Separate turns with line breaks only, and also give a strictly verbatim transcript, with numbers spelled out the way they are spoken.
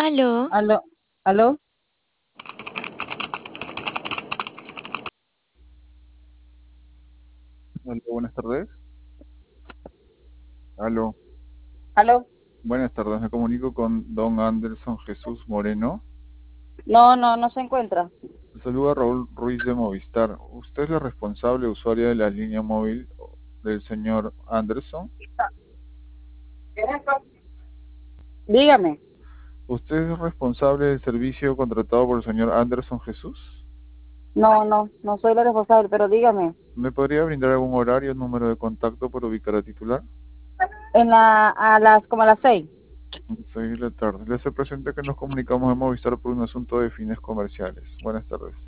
Aló,
Aló, aló,
Aló, buenas tardes. Aló,
aló.
buenas tardes. Me comunico con don Anderson Jesús Moreno.
No, no, no se encuentra.
Le saluda Raúl Ruiz de Movistar. ¿Usted es la responsable usuaria de la línea móvil del señor Anderson?
Dígame.
¿Usted es responsable del servicio contratado por el señor Anderson Jesús?
No, no, no soy la responsable, pero dígame.
¿Me podría brindar algún horario, número de contacto para ubicar a titular?
En la, a las, como a las seis.
Seis de la tarde. Le hace presente que nos comunicamos de Movistar por un asunto de fines comerciales. Buenas tardes.